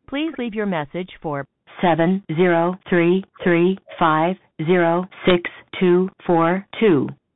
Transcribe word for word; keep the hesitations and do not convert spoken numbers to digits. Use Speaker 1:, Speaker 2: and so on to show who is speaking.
Speaker 1: Please leave your message for
Speaker 2: seven zero three three five zero six two four two.